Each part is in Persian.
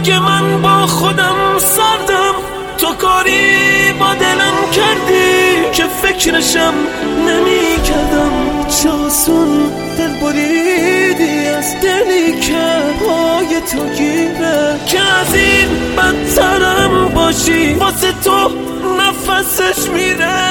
اگه من با خودم سردم تو کاری با دلم کردی که فکرشم نمی کردم. چاسون دل بریدی از دلی که پای تو گیره که از این بدترم باشی واسه تو نفسش میره.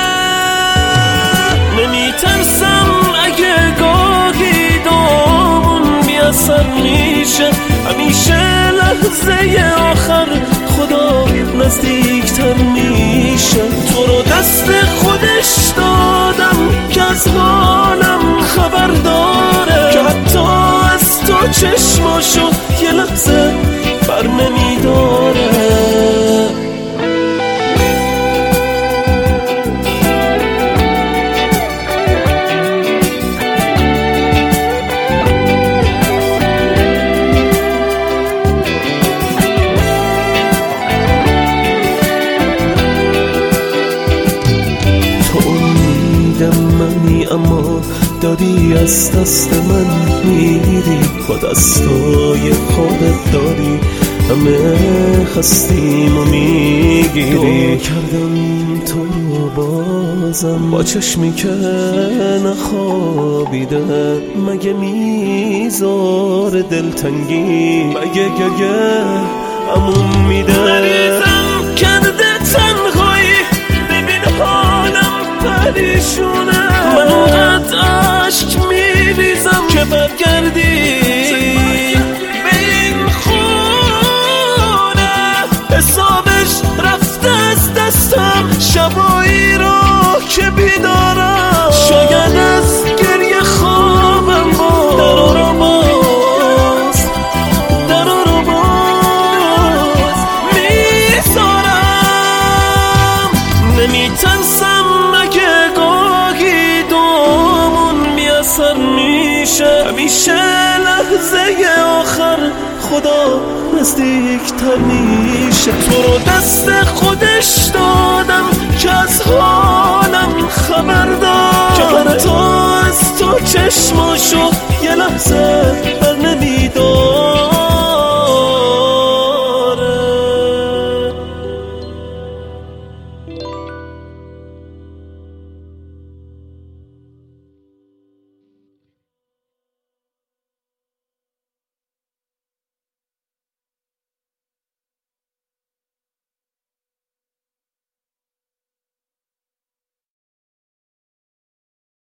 نمی ترسم اگه گاهی دامون بیاثر میشه، همیشه لحظه آخر خدا نزدیکتر میشه. تو رو دست خودش دادم که از حالم خبر داره، که حتی از تو چشماشو یه لحظه بر نمیداره. منی اما داری از دست من میری، با دستای خودت داری همه خستیم و میگیری. کردم تو رو بازم با چشمی که نخوابیده، مگه میذار دلتنگی، مگه گریه عموم میده. مریضم کرده تنهایی، ببین حالم پریشونه، من اونقدر عشق میریزم که برگردی به این خونه. حسابش رفته از دستم شبایی رو که بیدارم، شاید از گریه خوابم باز درو رو باز میذارم. نمیترسم اگه گاهی دومون بیاثر میشه، همیشه لحظه آخر خدا نزدیکتر میشه. تو رو دست خودش دادم که از حالم خبر داد، که حتی از تو چشماشو یه لحظه